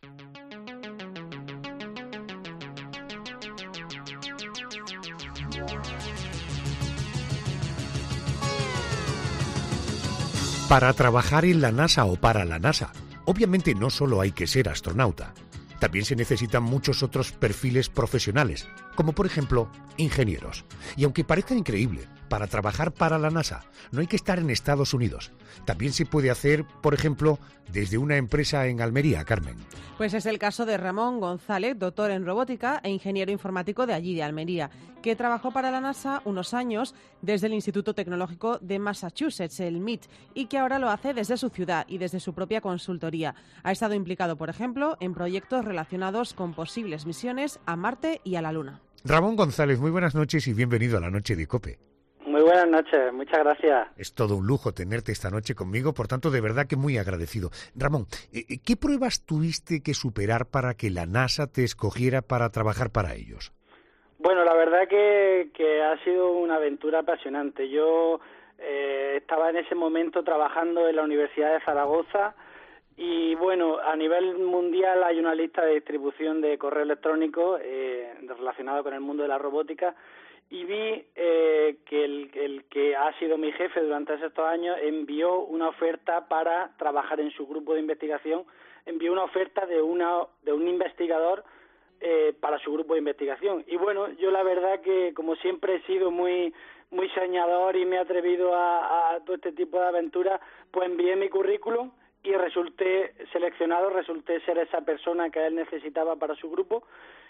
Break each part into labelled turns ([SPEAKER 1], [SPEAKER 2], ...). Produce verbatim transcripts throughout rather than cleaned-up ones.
[SPEAKER 1] Para trabajar en la NASA o para la NASA, obviamente no solo hay que ser astronauta. También se necesitan muchos otros perfiles profesionales, como por ejemplo ingenieros. Y aunque parezca increíble, para trabajar para la NASA no hay que estar en Estados Unidos. También se puede hacer, por ejemplo, desde una empresa en Almería, Carmen.
[SPEAKER 2] Pues es el caso de Ramón González, doctor en robótica e ingeniero informático de allí, de Almería, que trabajó para la NASA unos años desde el Instituto Tecnológico de Massachusetts, el M I T, y que ahora lo hace desde su ciudad y desde su propia consultoría. Ha estado implicado, por ejemplo, en proyectos relacionados con posibles misiones a Marte y a la Luna.
[SPEAKER 1] Ramón González, muy buenas noches y bienvenido a la Noche de COPE.
[SPEAKER 3] Muy buenas noches, muchas gracias.
[SPEAKER 1] Es todo un lujo tenerte esta noche conmigo, por tanto, de verdad que muy agradecido. Ramón, ¿qué pruebas tuviste que superar para que la NASA te escogiera para trabajar para ellos?
[SPEAKER 3] Bueno, la verdad que, que ha sido una aventura apasionante. Yo eh, estaba en ese momento trabajando en la Universidad de Zaragoza y, bueno, a nivel mundial hay una lista de distribución de correo electrónico eh, relacionado con el mundo de la robótica. Y vi eh, que el, el que ha sido mi jefe durante estos años envió una oferta para trabajar en su grupo de investigación, envió una oferta de una de un investigador eh, para su grupo de investigación. Y bueno, yo la verdad que como siempre he sido muy muy soñador y me he atrevido a, a todo este tipo de aventuras, pues envié mi currículum y resulté seleccionado, resulté ser esa persona que él necesitaba para su grupo.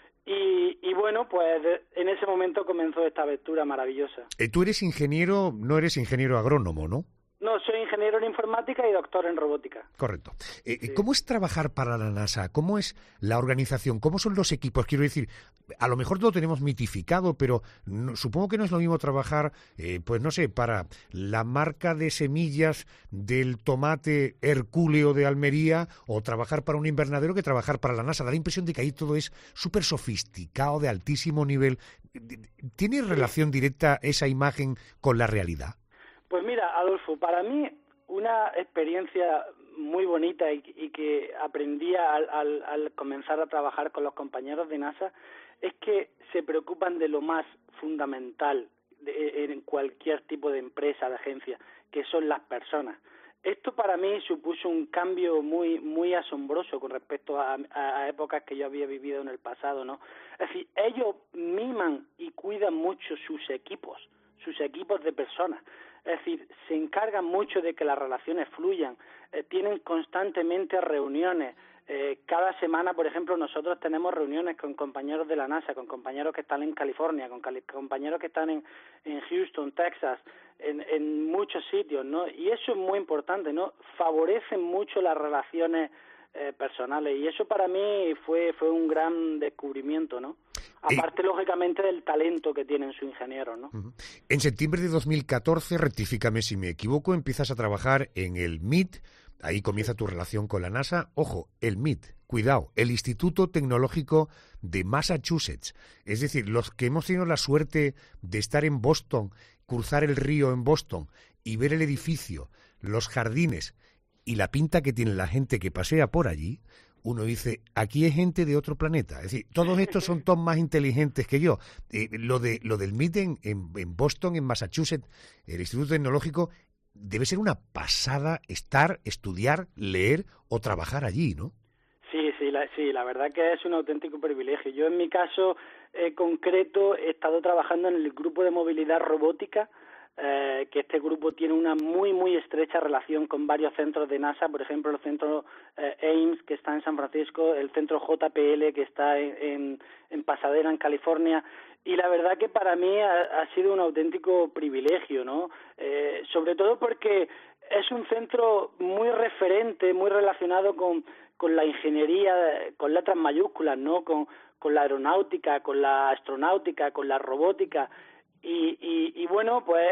[SPEAKER 3] Y, y bueno, pues en ese momento comenzó esta aventura maravillosa.
[SPEAKER 1] Eh, tú eres ingeniero, no eres ingeniero agrónomo, ¿no?
[SPEAKER 3] No, soy ingeniero en informática y doctor en robótica.
[SPEAKER 1] Correcto. Eh,
[SPEAKER 3] Sí.
[SPEAKER 1] ¿Cómo es trabajar para la NASA? ¿Cómo es la organización? ¿Cómo son los equipos? Quiero decir, a lo mejor lo tenemos mitificado, pero no, supongo que no es lo mismo trabajar, eh, pues no sé, para la marca de semillas del tomate hercúleo de Almería o trabajar para un invernadero que trabajar para la NASA. Da la impresión de que ahí todo es súper sofisticado, de altísimo nivel. ¿Tiene relación directa esa imagen con la realidad?
[SPEAKER 3] Pues mira, Adolfo, para mí una experiencia muy bonita y, y que aprendí al, al, al comenzar a trabajar con los compañeros de NASA es que se preocupan de lo más fundamental de, en cualquier tipo de empresa, de agencia, que son las personas. Esto para mí supuso un cambio muy muy asombroso con respecto a, a, a épocas que yo había vivido en el pasado, ¿no? Es decir, ellos miman y cuidan mucho sus equipos, sus equipos de personas. Es decir, se encargan mucho de que las relaciones fluyan, eh, tienen constantemente reuniones. Eh, cada semana, por ejemplo, nosotros tenemos reuniones con compañeros de la NASA, con compañeros que están en California, con cali- compañeros que están en, en Houston, Texas, en, en muchos sitios, ¿no? Y eso es muy importante, ¿no? Favorecen mucho las relaciones eh, personales y eso para mí fue fue un gran descubrimiento, ¿no? Aparte, eh, lógicamente, del talento que tienen sus ingenieros, ¿no?
[SPEAKER 1] Uh-huh. En septiembre de dos mil catorce, rectifícame si me equivoco, empiezas a trabajar en el M I T. Ahí comienza tu relación con la NASA. Ojo, el M I T, cuidado, el Instituto Tecnológico de Massachusetts. Es decir, los que hemos tenido la suerte de estar en Boston, cruzar el río en Boston y ver el edificio, los jardines y la pinta que tiene la gente que pasea por allí, uno dice, aquí hay gente de otro planeta. Es decir, todos estos son todos más inteligentes que yo. Eh, lo de lo del M I T en, en, en Boston, en Massachusetts, el Instituto Tecnológico, debe ser una pasada estar, estudiar, leer o trabajar allí, ¿no?
[SPEAKER 3] Sí, sí, la, sí, la verdad que es un auténtico privilegio. Yo en mi caso eh, concreto he estado trabajando en el grupo de movilidad robótica, eh, que este grupo tiene una muy, muy estrecha relación con varios centros de NASA, por ejemplo el centro eh, Ames, que está en San Francisco, el centro J P L, que está en, en, en Pasadena, en California. Y la verdad que para mí ha, ha sido un auténtico privilegio, ¿no? Eh, sobre todo porque es un centro muy referente, muy relacionado con, con la ingeniería, con letras mayúsculas, ¿no? Con, con la aeronáutica, con la astronáutica, con la robótica. Y, y, y bueno, pues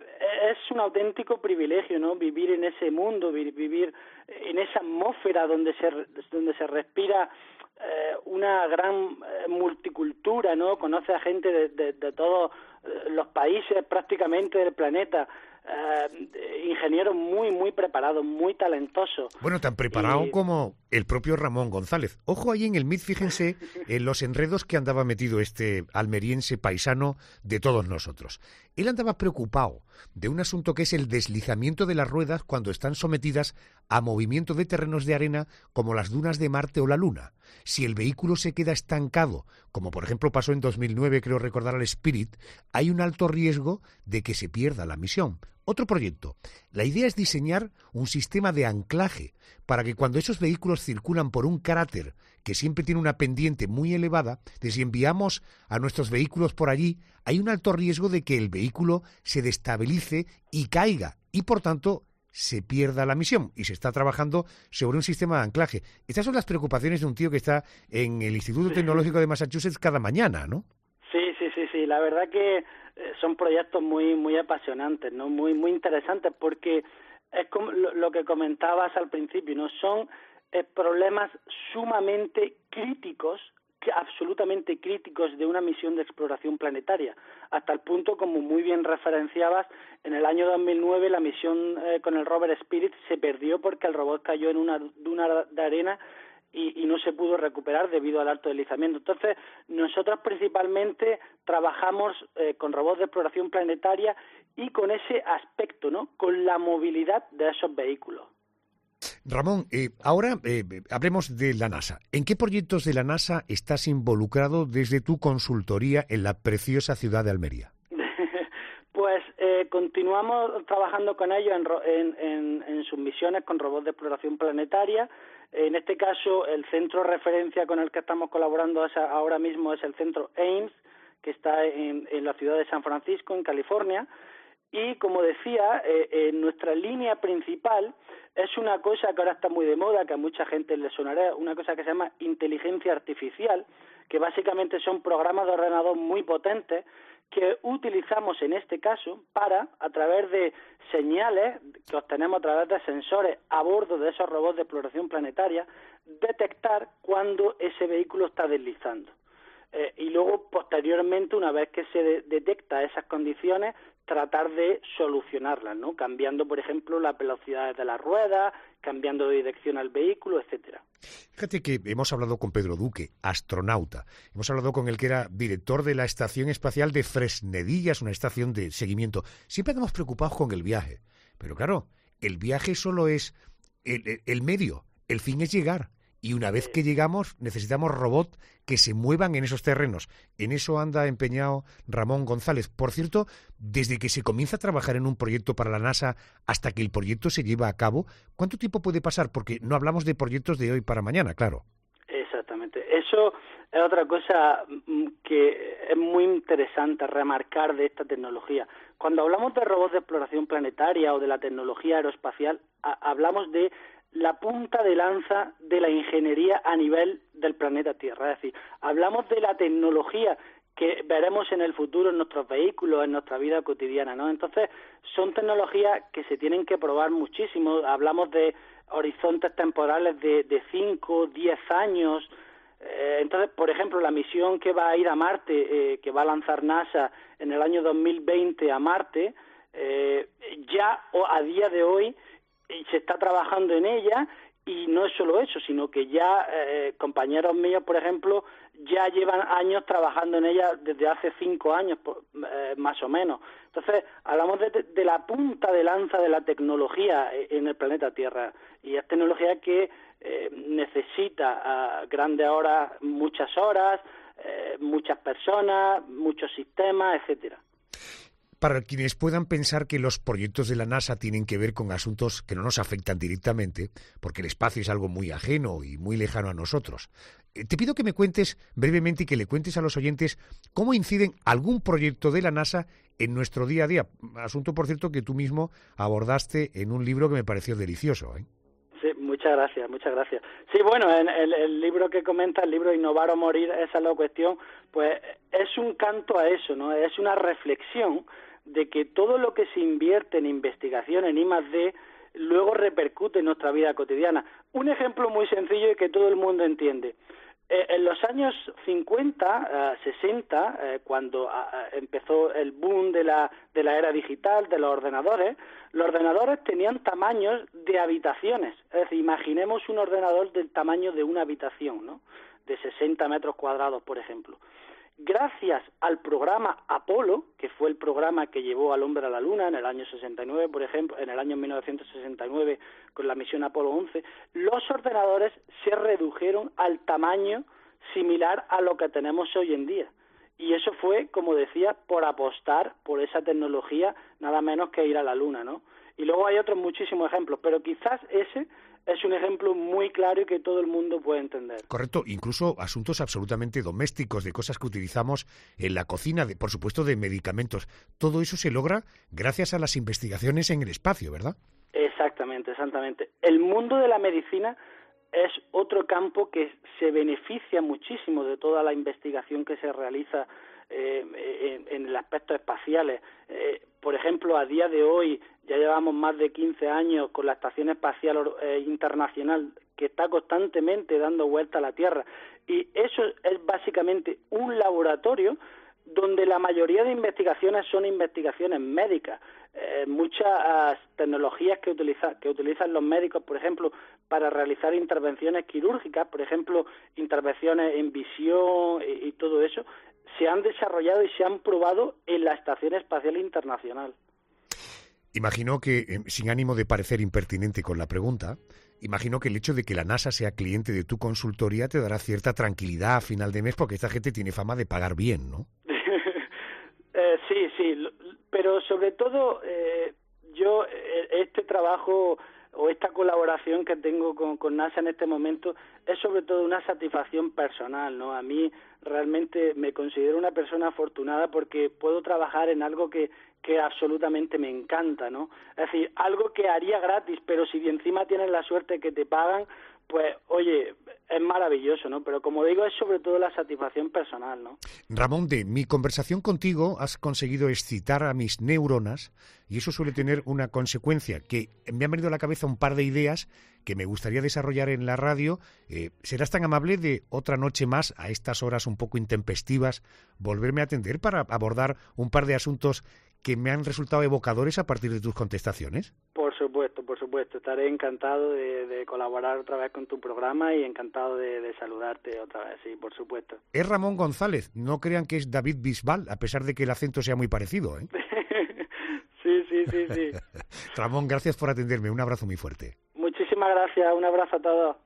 [SPEAKER 3] es un auténtico privilegio, ¿no? Vivir en ese mundo, vivir en esa atmósfera donde se, donde se respira eh, una gran eh, multicultura, ¿no? Conoce a gente de, de, de todos los países prácticamente del planeta. eh, ingenieros muy, muy preparados, muy talentosos.
[SPEAKER 1] Bueno, tan preparado
[SPEAKER 3] y...
[SPEAKER 1] como el propio Ramón González. Ojo ahí en el M I T, fíjense en los enredos que andaba metido este almeriense paisano de todos nosotros. Él andaba preocupado de un asunto que es el deslizamiento de las ruedas cuando están sometidas a movimiento de terrenos de arena como las dunas de Marte o la Luna. Si el vehículo se queda estancado, como por ejemplo pasó en dos mil nueve, creo recordar, al Spirit, hay un alto riesgo de que se pierda la misión. Otro proyecto. La idea es diseñar un sistema de anclaje para que cuando esos vehículos circulan por un cráter que siempre tiene una pendiente muy elevada, de si enviamos a nuestros vehículos por allí, hay un alto riesgo de que el vehículo se destabilice y caiga y, por tanto, se pierda la misión. Y se está trabajando sobre un sistema de anclaje. Estas son las preocupaciones de un tío que está en el Instituto Tecnológico de Massachusetts cada mañana, ¿no?
[SPEAKER 3] Sí, sí, sí, sí. La verdad que son proyectos muy, muy apasionantes, ¿no? Muy, muy interesantes, porque es como lo que comentabas al principio, ¿no? Son eh, problemas sumamente críticos, que absolutamente críticos de una misión de exploración planetaria, hasta el punto, como muy bien referenciabas, en el año dos mil nueve la misión eh, con el rover Spirit se perdió porque el robot cayó en una duna de arena y, y no se pudo recuperar debido al alto deslizamiento. Entonces, nosotros principalmente trabajamos eh, con robots de exploración planetaria y con ese aspecto, ¿no? Con la movilidad de esos vehículos.
[SPEAKER 1] Ramón, eh, ahora eh, hablemos de la NASA. ¿En qué proyectos de la NASA estás involucrado desde tu consultoría en la preciosa ciudad de Almería?
[SPEAKER 3] Pues eh, continuamos trabajando con ellos en, en, en sus misiones con robots de exploración planetaria. En este caso, el centro de referencia con el que estamos colaborando es, ahora mismo es el centro Ames, que está en, en la ciudad de San Francisco, en California. Y, como decía, eh, eh, nuestra línea principal es una cosa que ahora está muy de moda, que a mucha gente le sonará, una cosa que se llama inteligencia artificial, que básicamente son programas de ordenador muy potentes que utilizamos en este caso para, a través de señales que obtenemos a través de sensores a bordo de esos robots de exploración planetaria, detectar cuando ese vehículo está deslizando. Eh, y luego, posteriormente, una vez que se de- detecta esas condiciones, tratar de solucionarlas, ¿no? Cambiando, por ejemplo, las velocidades de las ruedas, cambiando de dirección al vehículo, etcétera.
[SPEAKER 1] Fíjate que hemos hablado con Pedro Duque, astronauta. Hemos hablado con el que era director de la Estación Espacial de Fresnedillas, una estación de seguimiento. Siempre estamos preocupados con el viaje. Pero claro, el viaje solo es el, el, el medio. El fin es llegar. Y una vez que llegamos, necesitamos robots que se muevan en esos terrenos. En eso anda empeñado Ramón González. Por cierto, desde que se comienza a trabajar en un proyecto para la NASA hasta que el proyecto se lleva a cabo, ¿cuánto tiempo puede pasar? Porque no hablamos de proyectos de hoy para mañana, claro.
[SPEAKER 3] Exactamente. Eso es otra cosa que es muy interesante remarcar de esta tecnología. Cuando hablamos de robots de exploración planetaria o de la tecnología aeroespacial, a- hablamos de la punta de lanza de la ingeniería a nivel del planeta Tierra. Es decir, hablamos de la tecnología que veremos en el futuro en nuestros vehículos, en nuestra vida cotidiana, ¿no? Entonces, son tecnologías que se tienen que probar muchísimo. Hablamos de horizontes temporales de, de cinco, diez años. Eh, entonces, por ejemplo, la misión que va a ir a Marte, eh, que va a lanzar NASA en el año dos mil veinte a Marte, eh, ya o a día de hoy se está trabajando en ella, y no es solo eso, sino que ya eh, compañeros míos, por ejemplo, ya llevan años trabajando en ella desde hace cinco años, eh, más o menos. Entonces, hablamos de, de la punta de lanza de la tecnología en el planeta Tierra, y es tecnología que eh, necesita a grandes horas, muchas horas, eh, muchas personas, muchos sistemas, etcétera.
[SPEAKER 1] Para quienes puedan pensar que los proyectos de la NASA tienen que ver con asuntos que no nos afectan directamente, porque el espacio es algo muy ajeno y muy lejano a nosotros, eh, te pido que me cuentes brevemente y que le cuentes a los oyentes cómo inciden algún proyecto de la NASA en nuestro día a día. Asunto, por cierto, que tú mismo abordaste en un libro que me pareció delicioso, ¿eh?
[SPEAKER 3] Sí, muchas gracias, muchas gracias. Sí, bueno, en el, el libro que comenta, el libro Innovar o Morir, esa es la cuestión, pues es un canto a eso, ¿no? Es una reflexión de que todo lo que se invierte en investigación, en I más D, luego repercute en nuestra vida cotidiana. Un ejemplo muy sencillo y que todo el mundo entiende. Eh, en los años cincuenta, eh, sesenta, eh, cuando eh, empezó el boom de la, de la era digital, de los ordenadores, los ordenadores tenían tamaños de habitaciones. Es decir, imaginemos un ordenador del tamaño de una habitación, ¿no? De sesenta metros cuadrados, por ejemplo. Gracias al programa Apolo, que fue el programa que llevó al hombre a la Luna en el año sesenta y nueve, por ejemplo, en el año mil novecientos sesenta y nueve con la misión Apolo once, los ordenadores se redujeron al tamaño similar a lo que tenemos hoy en día. Y eso fue, como decía, por apostar por esa tecnología, nada menos que ir a la Luna, ¿no? Y luego hay otros muchísimos ejemplos, pero quizás ese es un ejemplo muy claro y que todo el mundo puede entender.
[SPEAKER 1] Correcto, incluso asuntos absolutamente domésticos, de cosas que utilizamos en la cocina, de, por supuesto de medicamentos. Todo eso se logra gracias a las investigaciones en el espacio, ¿verdad?
[SPEAKER 3] Exactamente, exactamente. El mundo de la medicina es otro campo que se beneficia muchísimo de toda la investigación que se realiza eh, en, en el aspecto espaciales. Eh, por ejemplo, a día de hoy ya llevamos más de quince años con la Estación Espacial eh, Internacional, que está constantemente dando vuelta a la Tierra, y eso es básicamente un laboratorio donde la mayoría de investigaciones son investigaciones médicas. Eh, muchas uh, tecnologías que, utiliza, que utilizan los médicos, por ejemplo, para realizar intervenciones quirúrgicas, por ejemplo, intervenciones en visión y, y todo eso, se han desarrollado y se han probado en la Estación Espacial Internacional.
[SPEAKER 1] Imagino que, eh, sin ánimo de parecer impertinente con la pregunta, imagino que el hecho de que la NASA sea cliente de tu consultoría te dará cierta tranquilidad a final de mes, porque esta gente tiene fama de pagar bien, ¿no?
[SPEAKER 3] eh, sí, sí, pero sobre todo eh, yo este trabajo o esta colaboración que tengo con, con NASA en este momento es sobre todo una satisfacción personal, ¿no? A mí realmente me considero una persona afortunada porque puedo trabajar en algo que, que absolutamente me encanta, ¿no? Es decir, algo que haría gratis, pero si encima tienes la suerte que te pagan, pues, oye, es maravilloso, ¿no? Pero como digo, es sobre todo la satisfacción personal, ¿no?
[SPEAKER 1] Ramón, de mi conversación contigo has conseguido excitar a mis neuronas y eso suele tener una consecuencia, que me han venido a la cabeza un par de ideas que me gustaría desarrollar en la radio. Eh, ¿serás tan amable de otra noche más, a estas horas un poco intempestivas, volverme a atender para abordar un par de asuntos que me han resultado evocadores a partir de tus contestaciones?
[SPEAKER 3] Por supuesto, por supuesto. Estaré encantado de, de colaborar otra vez con tu programa y encantado de, de saludarte otra vez, sí, por supuesto.
[SPEAKER 1] Es Ramón González. No crean que es David Bisbal, a pesar de que el acento sea muy parecido, ¿eh?
[SPEAKER 3] Sí, sí, sí, sí.
[SPEAKER 1] Ramón, gracias por atenderme. Un abrazo muy fuerte.
[SPEAKER 3] Muchísimas gracias. Un abrazo a todos.